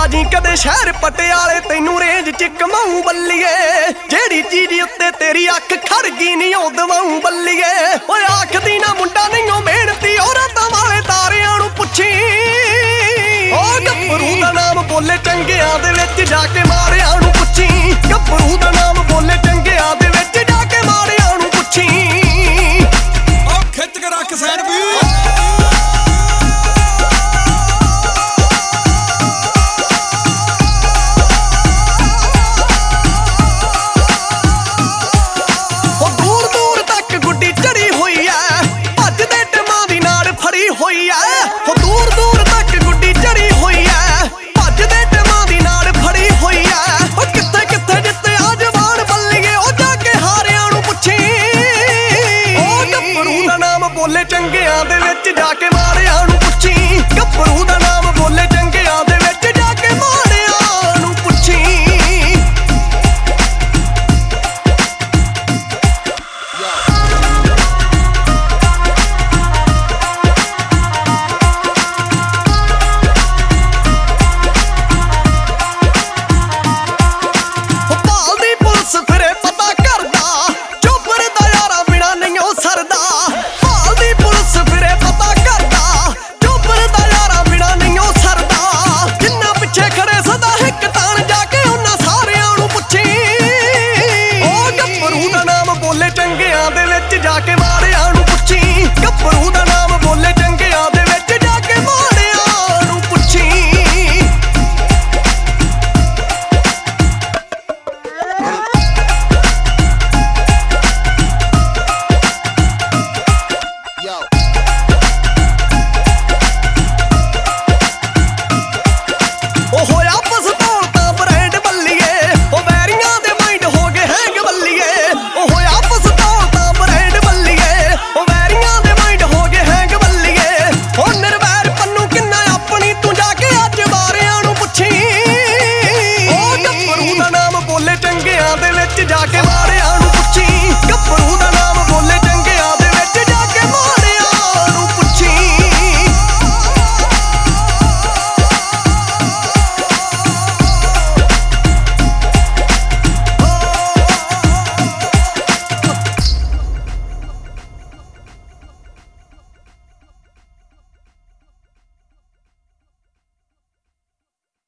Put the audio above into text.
ਜੀ ਕਦੇ ਸ਼ਹਿਰ ਪਟਿਆਲੇ ਤੈਨੂੰ ਰੇਂਜ ਚ ਕਮਾਊ ਬੱਲੀਏ ਜਿਹੜੀ ਚੀਜ਼ ਉੱਤੇ ਤੇਰੀ ਅੱਖ ਖੜ ਗਈ ਨਹੀਂ ਉਹ ਦਵਾਊ ਬੱਲੀਏ ਓਏ ਆਖਦੀ ਨਾ ਮੁੰਡਾ ਨਹੀਂ ਉਹ ਮਿਹਨਤੀ ਉਹ ਰਾਤਾਂ ਵਾਲੇ ਤਾਰਿਆਂ ਨੂੰ ਪੁੱਛੀ ਓ ਗੱਭਰੂ ਦਾ ਨਾਮ ਬੋਲੇ ਚੰਗਿਆਂ ਦੇ ਵਿੱਚ ਜਾ ਕੇ ਮਾਰਿਆਂ ਨੂੰ ਪੁੱਛੀ ਗੱਭਰੂ ਦਾ ਨਾਮ ਬੋਲੇ ਚੰਗਿਆਂ ਦੇ ਵਿੱਚ ਜਾ ਕੇ ਮਾਰਿਆਂ ਨੂੰ ਪੁੱਛੀ ਓ ਖਿੱਚ ਕੇ ਰੱਖ ਸਾਈਡ ਵੀ